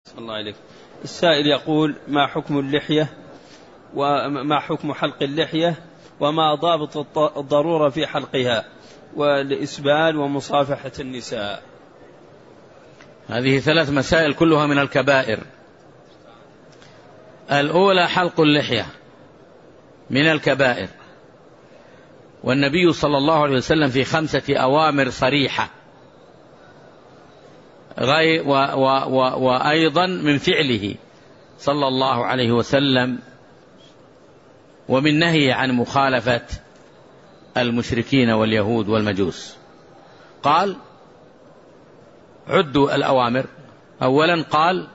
الله عليك. السائل يقول: ما حكم اللحية وما حكم حلق اللحية وما ضابط الضرورة في حلقها والإسبال ومصافحة النساء؟ هذه 3 مسائل كلها من الكبائر. الأولى حلق اللحية من الكبائر، والنبي صلى الله عليه وسلم في 5 أوامر صريحة، وأيضا من فعله صلى الله عليه وسلم ومن نهي عن مخالفة المشركين واليهود والمجوس. قال: عدوا الأوامر. أولا قال: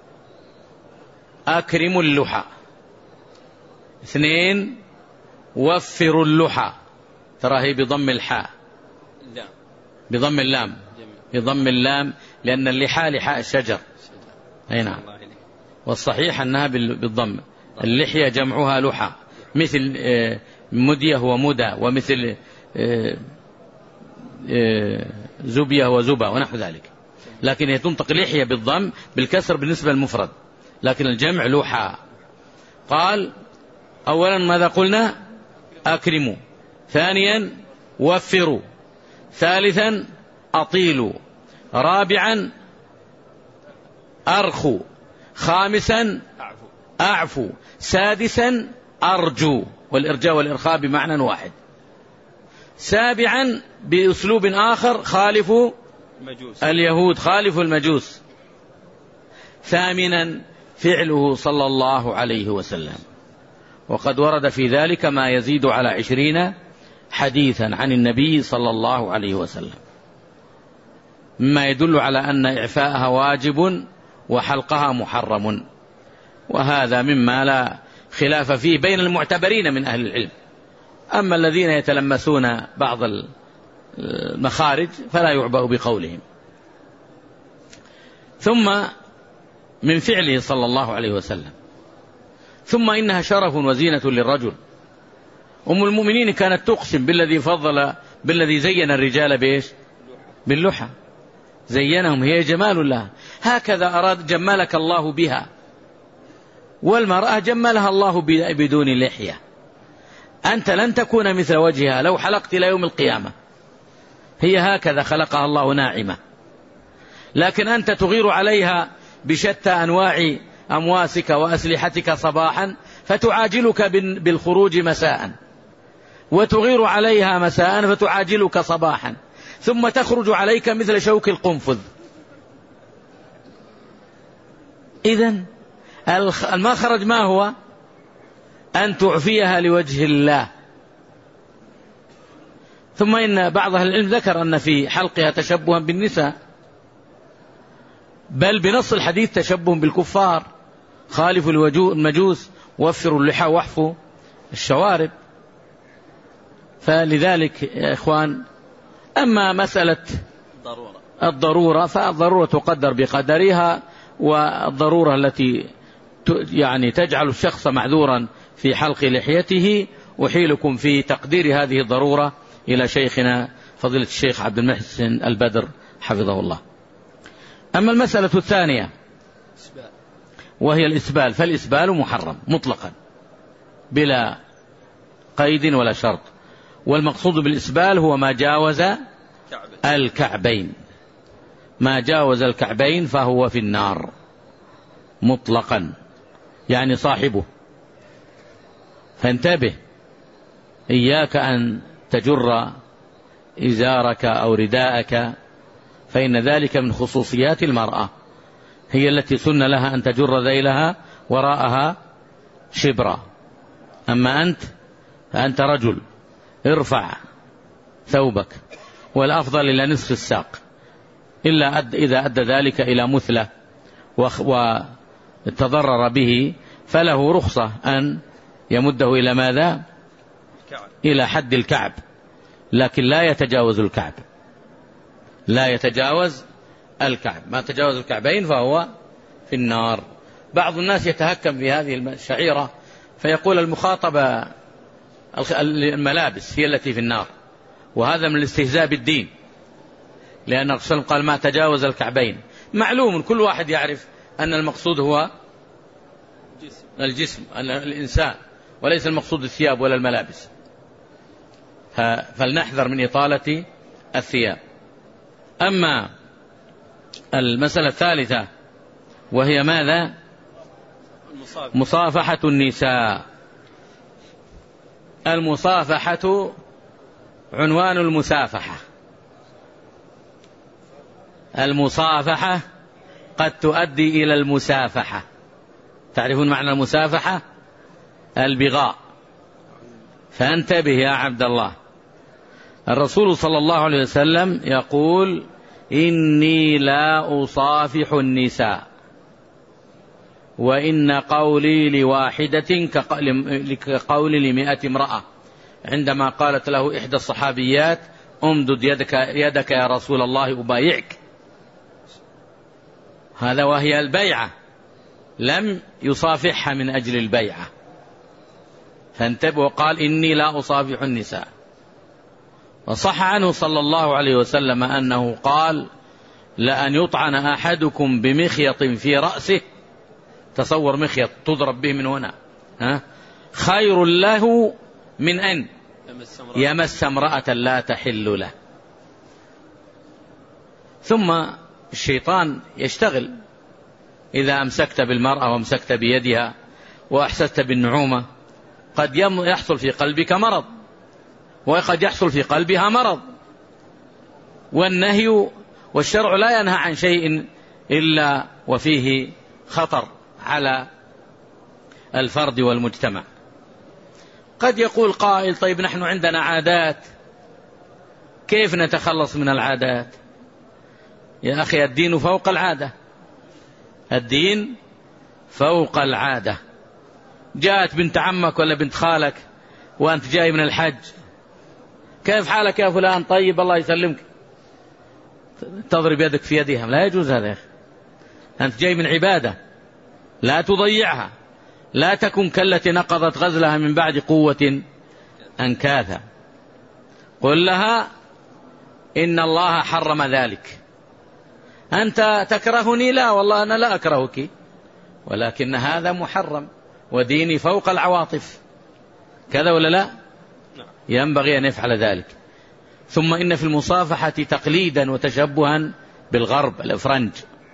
أكرموا اللحى. 2: وفروا اللحى. تراهي بضم الحاء، بضم اللام، بضم اللام، لأن اللحى لحاء الشجر. أي نعم، والصحيح أنها بالضم. اللحية جمعها لحى، مثل مدية ومدى، ومثل زبية وزبا ونحو ذلك، لكن هي تنطق لحية بالضم بالكسر بالنسبة للمفرد، لكن الجمع لحى. قال: أولا ماذا قلنا؟ أكرموا. ثانيا: وفروا. ثالثا: أطيلوا. رابعا: أرخوا. خامسا: أعفوا. سادسا: أرجو، والإرجاء والإرخاء بمعنى واحد. سابعا بأسلوب آخر: خالفوا اليهود، خالفوا المجوس. ثامنا فعله صلى الله عليه وسلم، وقد ورد في ذلك ما يزيد على 20 حديثا عن النبي صلى الله عليه وسلم، مما يدل على أن إعفاءها واجب وحلقها محرم، وهذا مما لا خلاف فيه بين المعتبرين من أهل العلم. أما الذين يتلمسون بعض المخارج فلا يعبأ بقولهم. ثم من فعله صلى الله عليه وسلم. ثم إنها شرف وزينة للرجل. أم المؤمنين كانت تقسم بالذي زين الرجال بإيش؟ باللحى. زينهم، هي جمال الله، هكذا أراد جمالك الله بها. والمرأة جملها الله بدون لحية. أنت لن تكون مثل وجهها لو حلقت إلى يوم القيامة، هي هكذا خلقها الله ناعمة، لكن أنت تغير عليها بشتى أنواع أمواسك وأسلحتك صباحا، فتعاجلك بالخروج مساء، وتغير عليها مساء فتعاجلك صباحا، ثم تخرج عليك مثل شوك القنفذ. إذن المخرج ما هو؟ أن تعفيها لوجه الله. ثم إن بعض أهل العلم ذكر أن في حلقها تشبها بالنساء، بل بنص الحديث تشبه بالكفار: خالفوا المجوس، وفروا اللحى، واحفوا الشوارب. فلذلك يا إخوان، أما مسألة الضرورة فالضرورة تقدر بقدرها، والضرورة التي يعني تجعل الشخص معذورا في حلق لحيته، أحيلكم في تقدير هذه الضرورة إلى شيخنا فضيلة الشيخ عبد المحسن البدر حفظه الله. أما المسألة الثانية وهي الإسبال، فالإسبال محرم مطلقا بلا قيد ولا شرط، والمقصود بالإسبال هو ما جاوز الكعبين. ما جاوز الكعبين فهو في النار مطلقا، يعني صاحبه. فانتبه، إياك أن تجر إزارك أو رداءك، فإن ذلك من خصوصيات المرأة، هي التي سن لها أن تجر ذيلها وراءها شبرا. أما أنت فأنت رجل، ارفع ثوبك، والأفضل إلى نصف الساق، إلا إذا أدى ذلك إلى مثلة وتضرر به فله رخصة أن يمده إلى ماذا؟ إلى حد الكعب، لكن لا يتجاوز الكعب، لا يتجاوز الكعب. ما تجاوز الكعبين فهو في النار. بعض الناس يتهكم في هذه الشعيرة فيقول المخاطبة الملابس هي التي في النار، وهذا من الاستهزاء بالدين، لأن الرسول قال: ما تجاوز الكعبين. معلوم كل واحد يعرف أن المقصود هو الجسم، أن الإنسان، وليس المقصود الثياب ولا الملابس. فلنحذر من إطالة الثياب. أما المسألة الثالثة وهي ماذا؟ مصافحة النساء. المصافحة عنوان المسافحة. المصافحة قد تؤدي إلى المسافحة. تعرفون معنى المسافحة؟ البغاء. فانتبه يا عبد الله. الرسول صلى الله عليه وسلم يقول: إني لا أصافح النساء، وإن قولي لواحدة كقولي ل100 امرأة. عندما قالت له إحدى الصحابيات: أمدد يدك يا رسول الله أبايعك. هذا وهي البيعة، لم يصافحها من أجل البيعة. فانتبه، قال: إني لا أصافح النساء. وصح عنه صلى الله عليه وسلم أنه قال: لأن يطعن أحدكم بمخيط في رأسه، تصور مخيط تضرب به من هنا، خير له من أن يمس امرأة لا تحل له. ثم الشيطان يشتغل. إذا أمسكت بالمرأة وامسكت بيدها وأحسست بالنعومة، قد يحصل في قلبك مرض، وقد يحصل في قلبها مرض. والنهي والشرع لا ينهى عن شيء إلا وفيه خطر على الفرد والمجتمع. قد يقول قائل: طيب نحن عندنا عادات، كيف نتخلص من العادات؟ يا أخي، الدين فوق العادة. الدين فوق العادة. جاءت بنت عمك ولا بنت خالك وأنت جاي من الحج: كيف حالك يا فلان؟ طيب الله يسلمك. تضرب يدك في يدها، لا يجوز هذا يا أخي. أنت جاي من عبادة، لا تضيعها. لا تكن كالتي نقضت غزلها من بعد قوة أنكاثا. قل لها: إن الله حرم ذلك. أنت تكرهني؟ لا والله أنا لا أكرهك، ولكن هذا محرم، وديني فوق العواطف. كذا ولا لا؟ ينبغي أن يفعل ذلك. ثم إن في المصافحة تقليدا وتشبها بالغرب الأفرنج.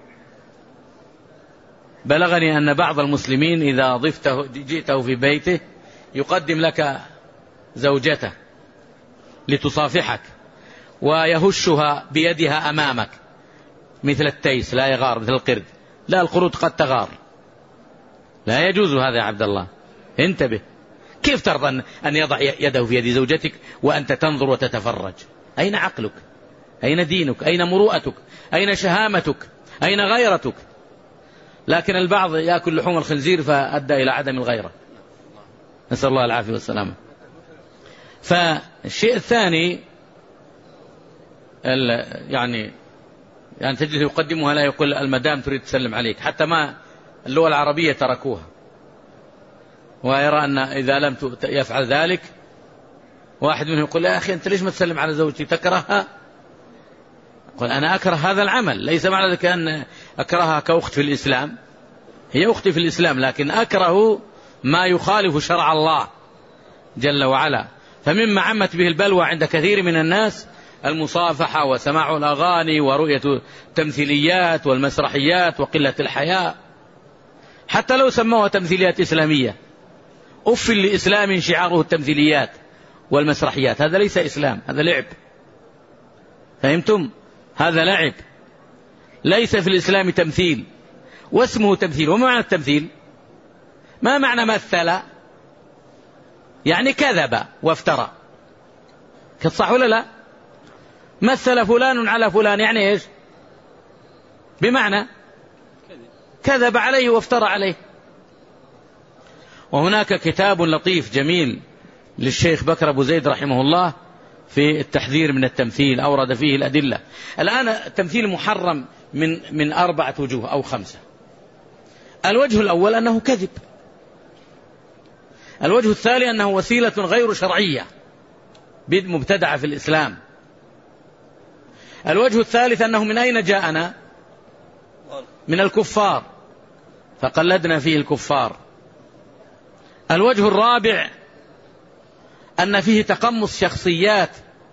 بلغني أن بعض المسلمين إذا جئته في بيته يقدم لك زوجته لتصافحك، ويهشها بيدها أمامك مثل التيس، لا يغار مثل القرد. لا، القرود قد تغار. لا يجوز هذا يا عبد الله، انتبه. كيف ترضى أن يضع يده في يد زوجتك وأنت تنظر وتتفرج؟ أين عقلك؟ أين دينك؟ أين مروءتك؟ أين شهامتك؟ أين غيرتك؟ لكن البعض يأكل لحوم الخنزير فأدى إلى عدم الغيرة، نسأل الله العافية والسلامة. فالشيء الثاني يعني تجد يقدمها، لا يقول المدام تريد تسلم عليك. حتى ما اللغة العربية تركوها، ويرى أن إذا لم يفعل ذلك، واحد منهم يقول: يا أخي أنت ليش ما تسلم على زوجتي؟ تكرهها؟ قل: أنا أكره هذا العمل. ليس معنى ذلك أن أكرهها كأخت في الإسلام، هي أختي في الإسلام، لكن أكره ما يخالف شرع الله جل وعلا. فمما عمت به البلوى عند كثير من الناس المصافحة وسماع الأغاني ورؤية التمثيليات والمسرحيات وقلة الحياء، حتى لو سموها تمثيليات إسلامية. أف لإسلام شعاره التمثيليات والمسرحيات، هذا ليس إسلام، هذا لعب. فهمتم؟ هذا لعب، ليس في الإسلام تمثيل، واسمه تمثيل. وما معنى التمثيل؟ ما معنى مثل؟ يعني كذب وافترى. صح ولا لا؟ مثل فلان على فلان، يعني إيش؟ بمعنى كذب عليه وافترى عليه. وهناك كتاب لطيف جميل للشيخ بكر أبو زيد رحمه الله في التحذير من التمثيل، أورد فيه الأدلة. الآن التمثيل محرم من 4 وجوه أو 5. الوجه الأول أنه كذب. الوجه الثاني أنه وسيلة غير شرعية مبتدعة في الإسلام. الوجه الثالث أنه من أين جاءنا؟ من الكفار. فقلدنا فيه الكفار. الوجه الرابع أن فيه تقمص شخصيات،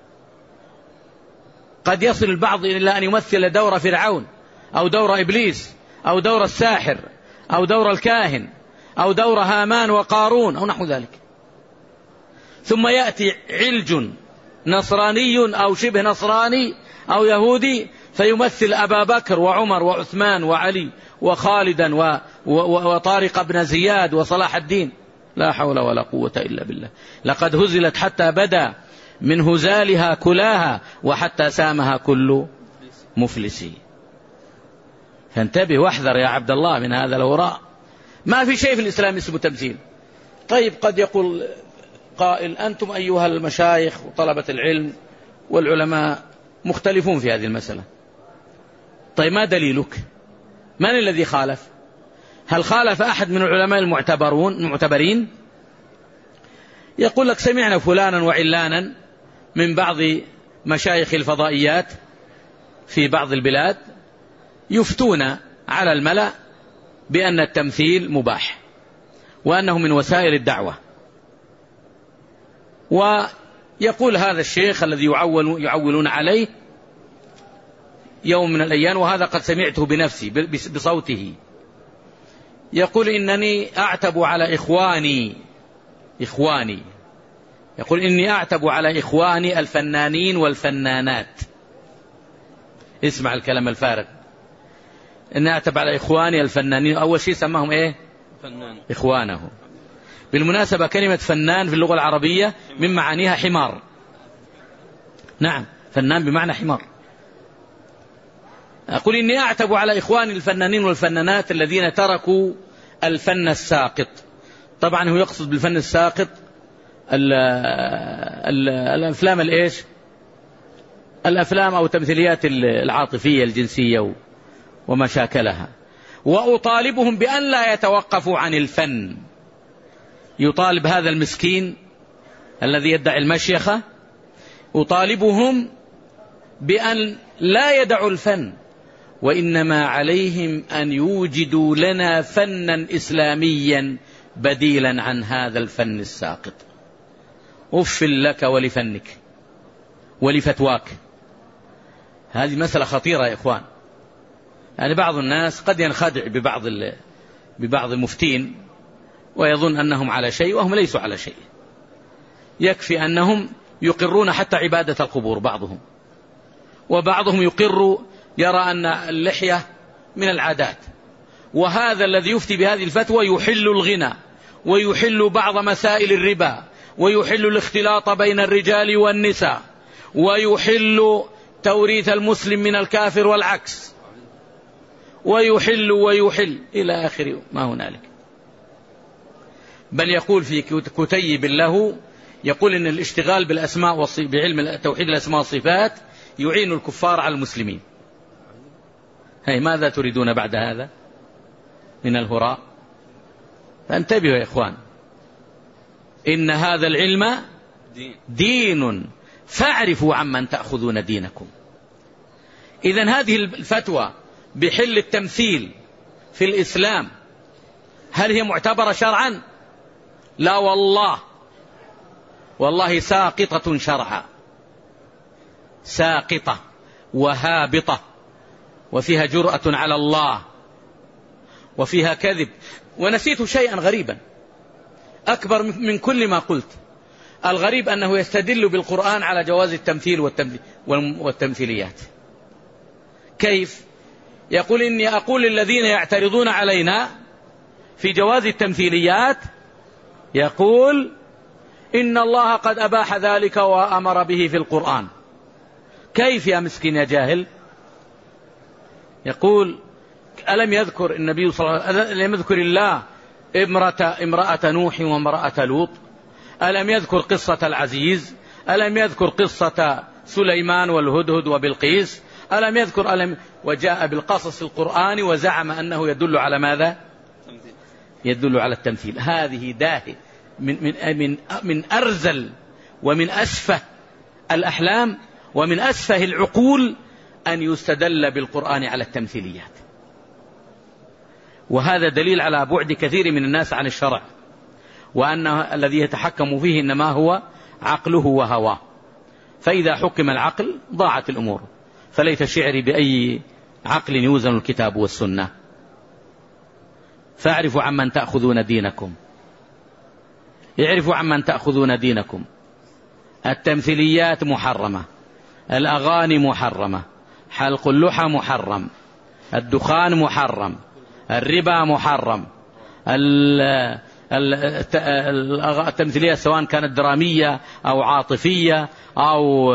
قد يصل البعض إلى أن يمثل دور فرعون أو دور إبليس أو دور الساحر أو دور الكاهن أو دور هامان وقارون أو نحو ذلك. ثم يأتي علج نصراني أو شبه نصراني أو يهودي فيمثل أبا بكر وعمر وعثمان وعلي وخالدا وطارق بن زياد وصلاح الدين. لا حول ولا قوة إلا بالله. لقد هزلت حتى بدا من هزالها كلاها وحتى سامها كل مفلسي. فانتبه واحذر يا عبد الله من هذا الهراء. ما في شيء في الإسلام اسمه تمثيل. طيب قد يقول قائل أنتم أيها المشايخ وطلبة العلم والعلماء مختلفون في هذه المسألة. طيب ما دليلك؟ من الذي خالف؟ هل خالف أحد من العلماء المعتبرين؟ يقول لك سمعنا فلانا وعلانا من بعض مشايخ الفضائيات في بعض البلاد يفتون على الملأ بأن التمثيل مباح وأنه من وسائل الدعوة. ويقول هذا الشيخ الذي يعولون عليه يوم من الأيام، وهذا قد سمعته بنفسي بصوته، يقول إنني أعتب على إخواني يقول إني أعتب على إخواني الفنانين والفنانات. اسمع الكلام الفارغ. إني أعتب على إخواني الفنانين. أول شيء سماهم إيه؟ فنان. إخوانه. بالمناسبة كلمة فنان في اللغة العربية من معانيها حمار. نعم، فنان بمعنى حمار. أقول إني أعتب على إخواني الفنانين والفنانات الذين تركوا الفن الساقط. طبعا هو يقصد بالفن الساقط الأفلام الإيش؟ الأفلام أو التمثيليات العاطفية الجنسية وما شاكلها. وأطالبهم بأن لا يتوقفوا عن الفن. يطالب هذا المسكين الذي يدعي المشيخة، أطالبهم بأن لا يدعوا الفن، وإنما عليهم أن يوجدوا لنا فنا إسلاميا بديلا عن هذا الفن الساقط. أف لك ولفنك ولفتواك. هذه مسألة خطيرة يا إخوان. يعني بعض الناس قد ينخدع ببعض المفتين ويظن أنهم على شيء وهم ليسوا على شيء. يكفي أنهم يقرون حتى عبادة القبور بعضهم، وبعضهم يرى أن اللحية من العادات، وهذا الذي يفتي بهذه الفتوى يحل الغنى ويحل بعض مسائل الربا ويحل الاختلاط بين الرجال والنساء ويحل توريث المسلم من الكافر والعكس ويحل إلى آخر ما هنالك. بل يقول في كتيب له، يقول إن الاشتغال بالأسماء بعلم توحيد الأسماء والصفات يعين الكفار على المسلمين. ماذا تريدون بعد هذا من الهراء؟ فانتبهوا يا إخوان، إن هذا العلم دين فاعرفوا عمن تأخذون دينكم. إذن هذه الفتوى بحل التمثيل في الإسلام هل هي معتبرة شرعا؟ لا والله ساقطة شرعا، ساقطة وهابطة، وفيها جرأة على الله وفيها كذب. ونسيت شيئا غريبا أكبر من كل ما قلت. الغريب أنه يستدل بالقرآن على جواز التمثيل والتمثيليات. كيف؟ يقول إني أقول للذين يعترضون علينا في جواز التمثيليات، يقول إن الله قد أباح ذلك وأمر به في القرآن. كيف يا مسكين يا جاهل؟ يقول ألم يذكر النبي صلى الله عليه وسلم، ألم يذكر الله امرأة نوح وامرأة لوط؟ ألم يذكر قصة العزيز؟ ألم يذكر قصة سليمان والهدهد وبلقيس؟ ألم يذكر وجاء بالقصص القرآني وزعم أنه يدل على ماذا؟ يدل على التمثيل. هذه داهية من أرزل ومن أسفه الأحلام ومن أسفه العقول أن يستدل بالقرآن على التمثيليات. وهذا دليل على بعد كثير من الناس عن الشرع، وأن الذي يتحكم فيه إنما هو عقله وهواه، فإذا حكم العقل ضاعت الأمور. فليت شعري بأي عقل يوزن الكتاب والسنة. فاعرفوا عمن تأخذون دينكم، اعرفوا عمن تأخذون دينكم. التمثيليات محرمة، الأغاني محرمة، حلق اللحى محرم، الدخان محرم، الربا محرم، التمثيلية سواء كانت درامية أو عاطفية أو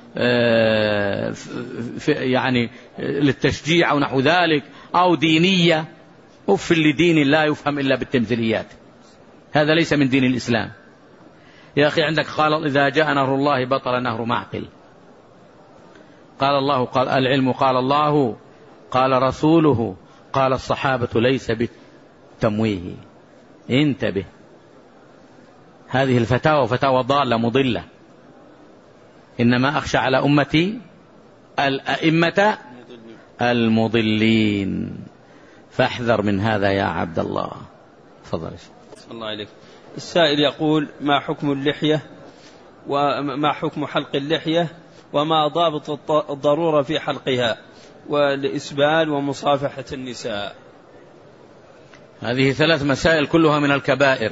يعني للتشجيع أو نحو ذلك أو دينية، أف لدين لا يفهم إلا بالتمثيليات. هذا ليس من دين الإسلام. يا أخي عندك قال إذا جاء نهر الله بطل نهر معقل. قال الله، قال العلم، قال الله، قال رسوله، قال الصحابة، ليس بالتمويه. انتبه، هذه الفتاوى فتاوى ضالة مضلة. إنما أخشى على أمتي الأئمة المضلين، فاحذر من هذا يا عبد الله. تفضل. صلى الله عليك. السائل يقول: ما حكم اللحية وما حكم حلق اللحية وما ضابط الضرورة في حلقها والإسبال ومصافحة النساء؟ هذه 3 مسائل كلها من الكبائر.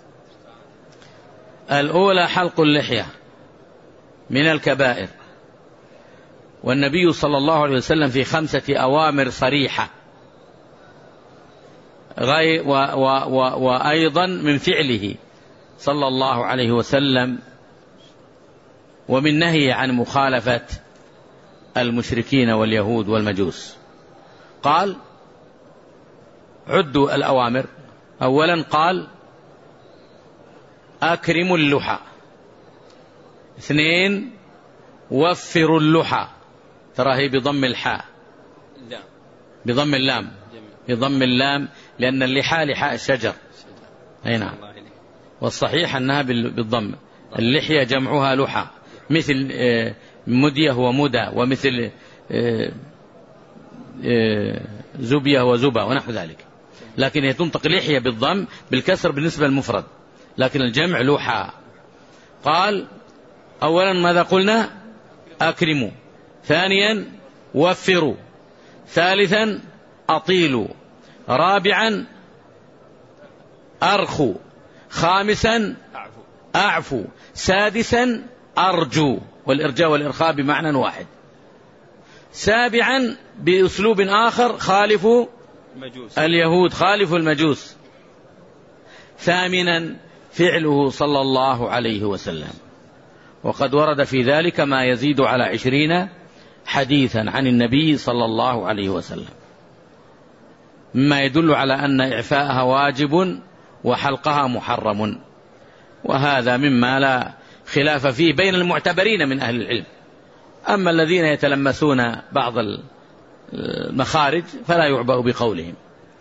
الأولى حلق اللحية من الكبائر، والنبي صلى الله عليه وسلم في 5 أوامر صريحة، وأيضا من فعله صلى الله عليه وسلم ومن نهي عن مخالفة المشركين واليهود والمجوس. قال: عدوا الأوامر. أولا قال: أكرموا اللحى. 2: وفروا اللحى. ترى هي بضم الحاء، بضم اللام، بضم اللام، لأن اللحى لحاء الشجر. أي نعم، والصحيح أنها بالضم. اللحية جمعها لحى، مثل مدية ومدى، ومثل زبية وزبا ونحو ذلك، لكن هي تنطق لحية بالضم بالكسر بالنسبة للمفرد، لكن الجمع لحى. قال: أولا ماذا قلنا؟ أكرموا. ثانيا وفروا. ثالثا أطيلوا. رابعا أرخوا. خامسا أعفوا. سادسا أرجو، والإرجاء والإرخاء بمعنى واحد. سابعا بأسلوب آخر: خالفوا اليهود، خالفوا المجوس. ثامنا فعله صلى الله عليه وسلم، وقد ورد في ذلك ما يزيد على 20 حديثا عن النبي صلى الله عليه وسلم، مما يدل على أن إعفاءها واجب وحلقها محرم، وهذا مما لا خلاف فيه بين المعتبرين من أهل العلم. أما الذين يتلمسون بعض المخارج فلا يعبأ بقولهم.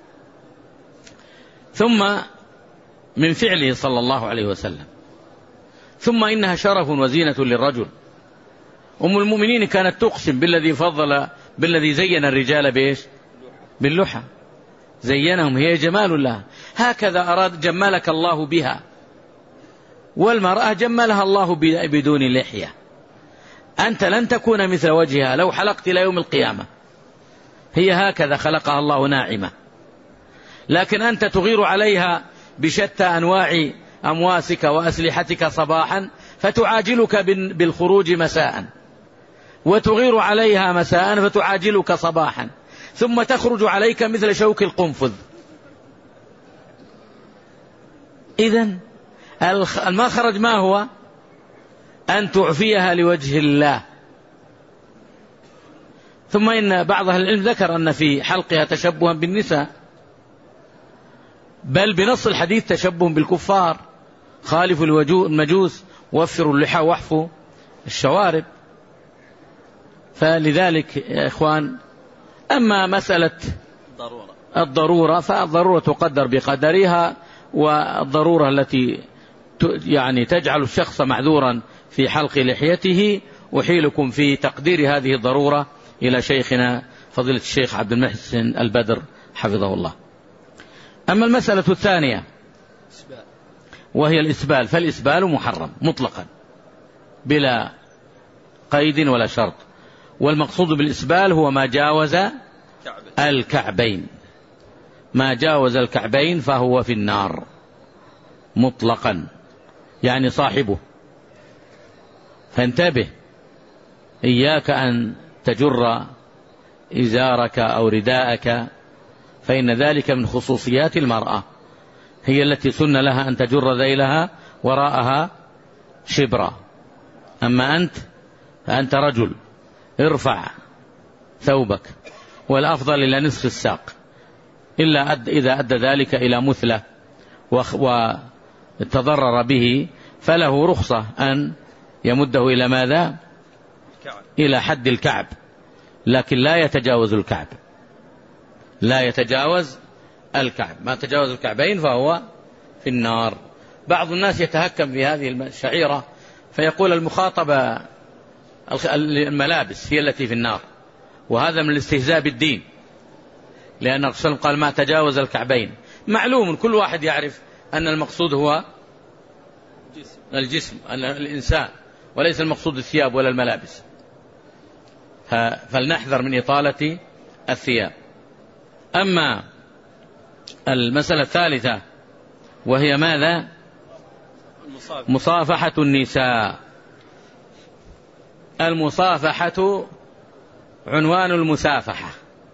ثم من فعله صلى الله عليه وسلم. ثم إنها شرف وزينة للرجل. أم المؤمنين كانت تقسم بالذي زين الرجال بإيش؟ باللحى. زينهم، هي جمال الله، هكذا أراد جمالك الله بها. والمرأة جملها الله بدون لحية. أنت لن تكون مثل وجهها لو حلقت إلى يوم القيامة، هي هكذا خلقها الله ناعمة، لكن أنت تغير عليها بشتى أنواع أمواسك وأسلحتك صباحا، فتعاجلك بالخروج مساء، وتغير عليها مساء فتعاجلك صباحا، ثم تخرج عليك مثل شوك القنفذ. إذن المخرج ما هو؟ أن تعفيها لوجه الله. ثم إن بعض أهل العلم ذكر أن في حلقها تشبها بالنساء، بل بنص الحديث تشبه بالكفار: خالفوا المجوس، وفروا اللحى، واحفوا الشوارب. فلذلك يا إخوان، أما مسألة الضرورة فالضرورة تقدر بقدرها، والضرورة التي يعني تجعل الشخص معذورا في حلق لحيته. أحيلكم في تقدير هذه الضرورة إلى شيخنا فضيلة الشيخ عبد المحسن البدر حفظه الله. أما المسألة الثانية وهي الإسبال، فالإسبال محرم مطلقا بلا قيد ولا شرط، والمقصود بالإسبال هو ما جاوز الكعبين، ما جاوز الكعبين فهو في النار مطلقا، يعني صاحبه. فانتبه، إياك أن تجر إزارك أو رداءك، فإن ذلك من خصوصيات المرأة، هي التي سن لها أن تجر ذيلها وراءها شبرا. أما أنت فأنت رجل، ارفع ثوبك، والأفضل إلى نصف الساق، إلا إذا أدى ذلك إلى مثلة وتضرر به فله رخصة أن يمده إلى ماذا؟ إلى حد الكعب، لكن لا يتجاوز الكعب، لا يتجاوز الكعب، ما تجاوز الكعبين فهو في النار. بعض الناس يتهكم في هذه الشعيرة فيقول المخاطبة الملابس هي التي في النار، وهذا من الاستهزاء بالدين، لأن الرسول قال ما تجاوز الكعبين. معلوم كل واحد يعرف أن المقصود هو الجسم، الإنسان، وليس المقصود الثياب ولا الملابس، فلنحذر من إطالة الثياب. أما المسألة الثالثة وهي ماذا؟ مصافحة النساء. المصافحة عنوان المسافحة.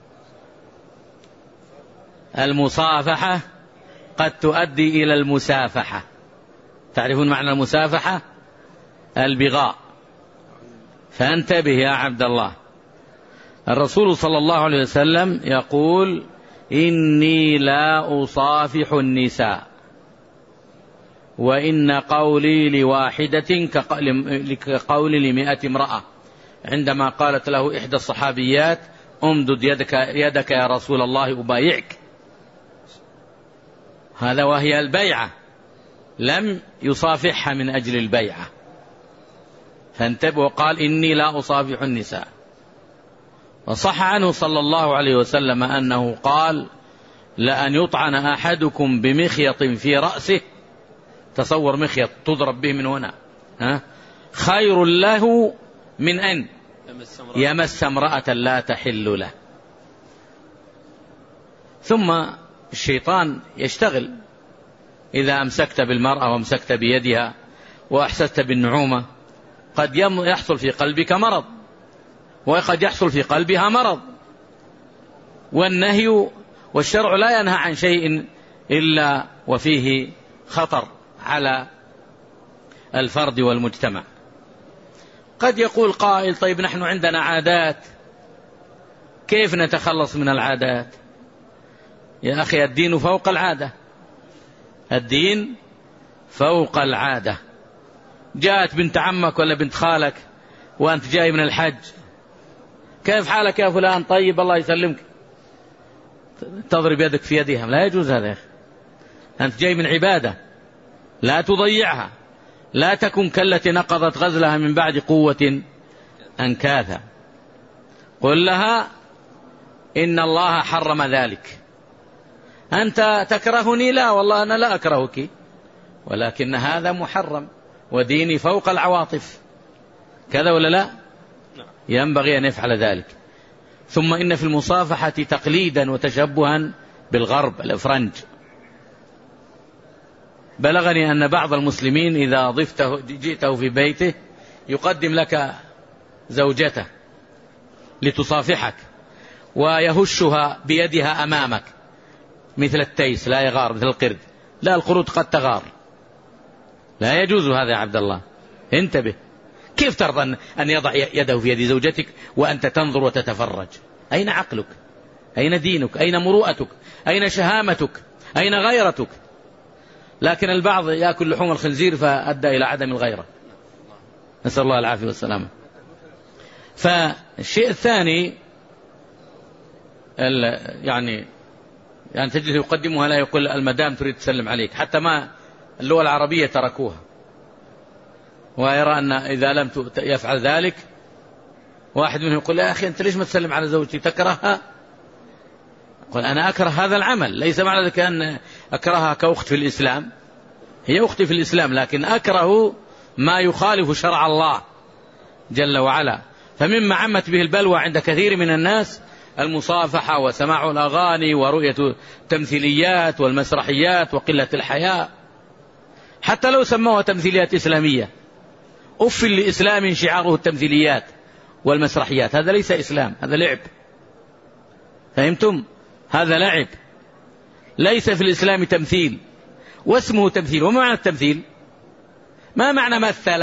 المصافحة قد تؤدي إلى المسافحة. تعرفون معنى المسافحة؟ البغاء. فانتبه يا عبد الله، الرسول صلى الله عليه وسلم يقول إني لا أصافح النساء، وإن قولي لواحدة كقولي ل100 امرأة، عندما قالت له إحدى الصحابيات أمدد يدك يا رسول الله أبايعك، هذا وهي البيعة، لم يصافحها من أجل البيعة، فانتبه، وقال إني لا أصافح النساء. وصح عنه صلى الله عليه وسلم أنه قال لأن يطعن أحدكم بمخيط في رأسه، تصور مخيط تضرب به من هنا، خير له من أن يمس امرأة لا تحل له. ثم الشيطان يشتغل، إذا أمسكت بالمرأة وامسكت بيدها وأحسست بالنعومة قد يحصل في قلبك مرض، وقد يحصل في قلبها مرض، والنهي والشرع لا ينهى عن شيء إلا وفيه خطر على الفرد والمجتمع. قد يقول قائل طيب نحن عندنا عادات، كيف نتخلص من العادات؟ يا أخي الدين فوق العادة، الدين فوق العادة. جاءت بنت عمك ولا بنت خالك وأنت جاي من الحج، كيف حالك يا فلان؟ طيب الله يسلمك، تضرب يدك في يدها، لا يجوز هذا يا أخي، أنت جاي من عبادة، لا تضيعها، لا تكن كالتي نقضت غزلها من بعد قوة أنكاثا. قل لها إن الله حرم ذلك. أنت تكرهني؟ لا والله أنا لا أكرهك، ولكن هذا محرم، وديني فوق العواطف، كذا ولا لا؟ ينبغي أن يفعل ذلك. ثم إن في المصافحة تقليدا وتشبها بالغرب الإفرنج. بلغني أن بعض المسلمين إذا جئته في بيته يقدم لك زوجته لتصافحك ويهشها بيدها أمامك مثل التيس، لا يغار، مثل القرد، لا القرود قد تغار، لا يجوز هذا يا عبد الله، انتبه. كيف ترضى أن يضع يده في يد زوجتك وأنت تنظر وتتفرج؟ أين عقلك؟ أين دينك؟ أين مروءتك؟ أين شهامتك؟ أين غيرتك؟ لكن البعض يأكل لحوم الخنزير فأدى إلى عدم الغيرة، نسأل الله العافية والسلامة. فالشيء الثاني يعني تجد يقدمها، لا يقول المدام تريد تسلم عليك، حتى ما اللغة العربية تركوها، ويرى أن إذا لم يفعل ذلك، واحد منهم يقول يا أخي أنت ليش ما تسلم على زوجتي؟ تكرهها؟ قل أنا أكره هذا العمل، ليس معنى ذلك أن أكرهها كأخت في الإسلام، هي أختي في الإسلام، لكن أكره ما يخالف شرع الله جل وعلا. فمما عمت به البلوى عند كثير من الناس المصافحة وسماع الأغاني ورؤية التمثيليات والمسرحيات وقلة الحياء، حتى لو سموها تمثيليات إسلامية. أف لإسلام شعاره التمثيليات والمسرحيات، هذا ليس إسلام، هذا لعب. فهمتم؟ هذا لعب، ليس في الإسلام تمثيل واسمه تمثيل. وما معنى التمثيل؟ ما معنى مثل؟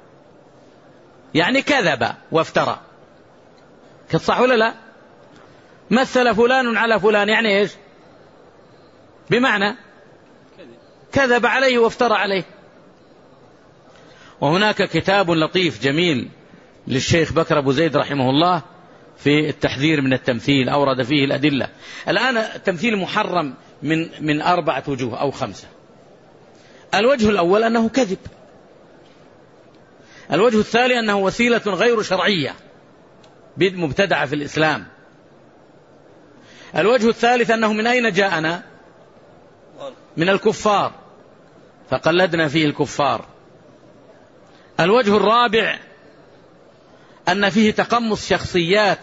يعني كذب وافترى، صح ولا لا؟ مثل فلان على فلان يعني إيش؟ بمعنى كذب عليه وافترى عليه. وهناك كتاب لطيف جميل للشيخ بكر أبو زيد رحمه الله في التحذير من التمثيل، أورد فيه الأدلة. الآن التمثيل محرم من 4 وجوه أو 5. الوجه الأول أنه كذب، الوجه الثاني أنه وسيلة غير شرعية مبتدعة في الإسلام، الوجه الثالث أنه من أين جاءنا؟ من الكفار فقلدنا فيه الكفار. الوجه الرابع أن فيه تقمص شخصيات،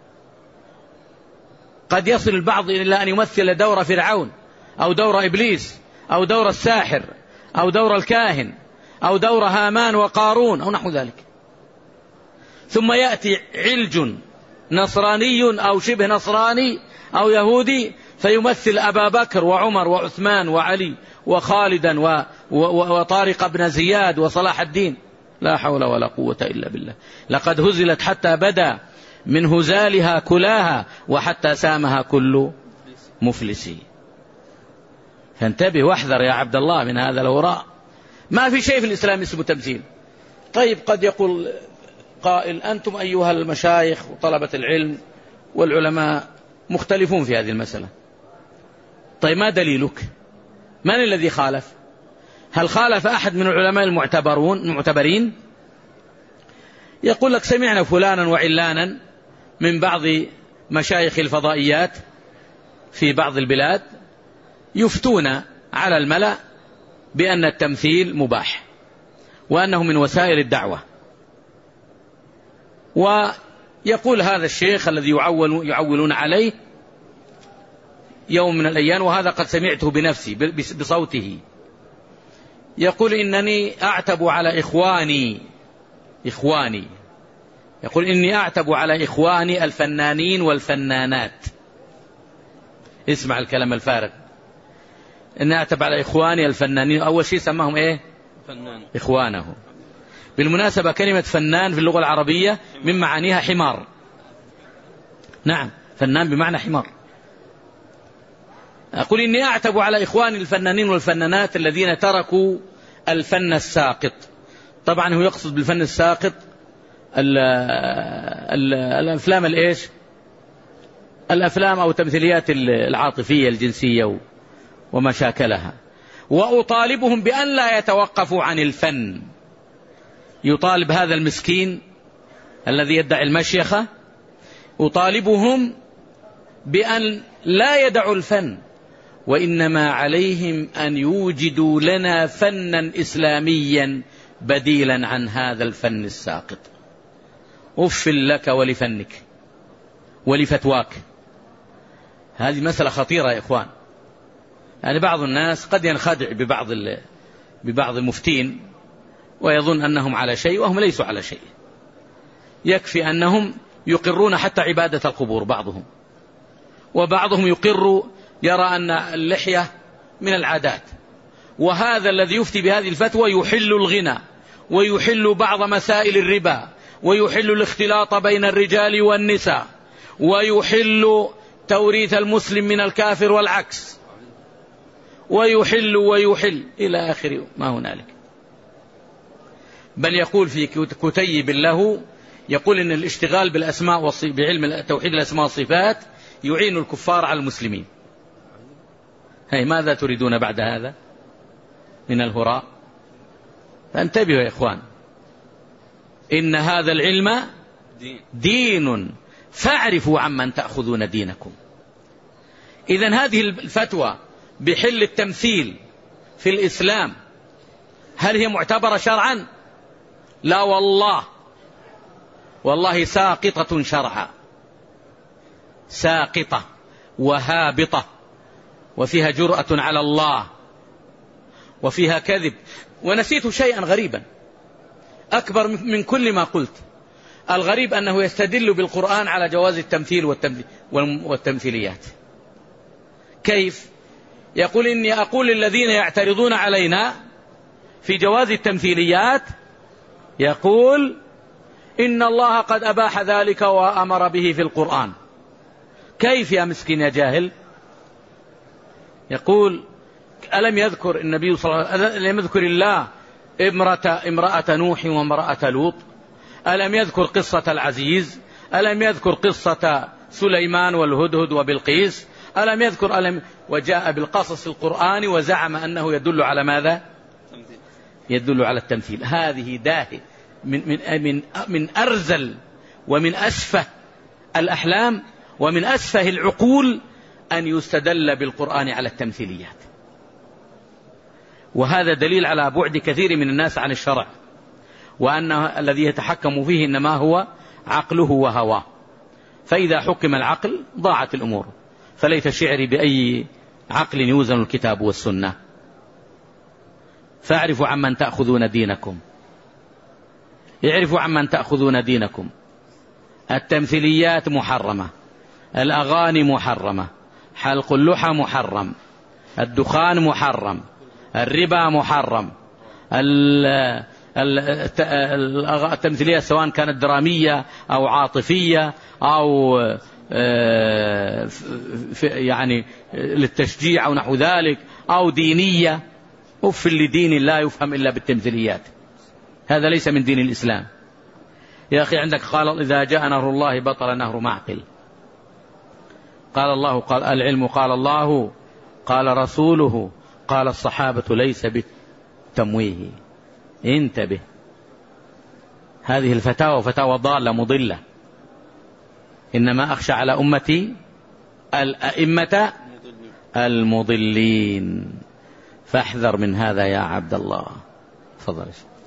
قد يصل البعض إلى أن يمثل دور فرعون أو دور إبليس أو دور الساحر أو دور الكاهن أو دور هامان وقارون أو نحو ذلك. ثم يأتي علج نصراني أو شبه نصراني أو يهودي فيمثل أبا بكر وعمر وعثمان وعلي وخالدا وطارق بن زياد وصلاح الدين. لا حول ولا قوة إلا بالله. لقد هزلت حتى بدا من هزالها كلاها وحتى سامها كل مفلسي. فانتبه واحذر يا عبد الله من هذا الهراء. ما في شيء في الإسلام اسمه تمثيل. طيب قد يقول قائل أنتم أيها المشايخ وطلبة العلم والعلماء مختلفون في هذه المسألة. طيب ما دليلك؟ من الذي خالف؟ هل خالف أحد من العلماء المعتبرين؟ يقول لك سمعنا فلانا وعلانا من بعض مشايخ الفضائيات في بعض البلاد يفتون على الملأ بأن التمثيل مباح وأنه من وسائل الدعوة. ويقول هذا الشيخ الذي يعولون عليه يوم من الأيام، وهذا قد سمعته بنفسي بصوته، يقول إنني أعتب على إخواني، يقول إني أعتب على إخواني الفنانين والفنانات. اسمع الكلام الفارغ. إني أعتب على إخواني الفنانين، أول شيء سماهم إيه؟ فنان. إخوانه. بالمناسبة كلمة فنان في اللغة العربية من معانيها حمار. نعم، فنان بمعنى حمار. أقول إني أعتب على إخواني الفنانين والفنانات الذين تركوا الفن الساقط. طبعا هو يقصد بالفن الساقط الأفلام الإيش؟ الأفلام أو التمثيليات العاطفية الجنسية وما شاكلها. وأطالبهم بأن لا يتوقفوا عن الفن. يطالب هذا المسكين الذي يدعي المشيخة، أطالبهم بأن لا يدعوا الفن، وإنما عليهم أن يوجدوا لنا فنا إسلاميا بديلا عن هذا الفن الساقط. أف لك ولفنك ولفتواك. هذه مسألة خطيرة يا إخوان. يعني بعض الناس قد ينخدع ببعض المفتين ويظن أنهم على شيء وهم ليسوا على شيء. يكفي أنهم يقرون حتى عبادة القبور بعضهم، وبعضهم يرى أن اللحية من العادات. وهذا الذي يفتي بهذه الفتوى يحل الغنى ويحل بعض مسائل الربا ويحل الاختلاط بين الرجال والنساء ويحل توريث المسلم من الكافر والعكس، ويحل إلى آخر ما هنالك. بل يقول في كتيب له، يقول إن الاشتغال بالأسماء بعلم توحيد الأسماء والصفات يعين الكفار على المسلمين. هي ماذا تريدون بعد هذا من الهراء؟ فانتبهوا يا إخوان، إن هذا العلم دين فاعرفوا عمن تأخذون دينكم. إذن هذه الفتوى بحل التمثيل في الإسلام هل هي معتبرة شرعا؟ لا والله ساقطة شرعا، ساقطة وهابطة، وفيها جرأة على الله، وفيها كذب. ونسيت شيئا غريبا أكبر من كل ما قلت. الغريب أنه يستدل بالقرآن على جواز التمثيل والتمثيليات. كيف؟ يقول إني أقول للذين يعترضون علينا في جواز التمثيليات، يقول إن الله قد أباح ذلك وأمر به في القرآن. كيف يا مسكين يا جاهل؟ يقول ألم يذكر النبي صلى الله عليه وسلم، ألم يذكر الله امرأة نوح وامرأة لوط؟ ألم يذكر قصة العزيز؟ ألم يذكر قصة سليمان والهدهد وبلقيس؟ ألم يذكر وجاء بالقصص القرآني وزعم أنه يدل على ماذا؟ يدل على التمثيل. هذه داهية من أرذل ومن أسفه الأحلام ومن أسفه العقول أن يستدل بالقرآن على التمثيليات. وهذا دليل على بعد كثير من الناس عن الشرع، وأن الذي يتحكم فيه إنما هو عقله وهواه. فإذا حكم العقل ضاعت الأمور. فليت شعري بأي عقل يوزن الكتاب والسنة. فاعرفوا عمن تأخذون دينكم، اعرفوا عمن تأخذون دينكم. التمثيليات محرمة، الأغاني محرمة، حلق اللحى محرم، الدخان محرم، الربا محرم، التمثيلية سواء كانت درامية أو عاطفية أو يعني للتشجيع أو نحو ذلك أو دينية. أف لدين لا يفهم إلا بالتمثيليات. هذا ليس من دين الإسلام. يا أخي عندك قال إذا جاء نهر الله بطل نهر معقل. قال الله، قال العلم، قال الله، قال رسوله، قال الصحابة، ليس بالتمويه. انتبه، هذه الفتاوى فتاوى ضالة مضلة. إنما أخشى على أمتي الأئمة المضلين، فاحذر من هذا يا عبد الله. تفضل.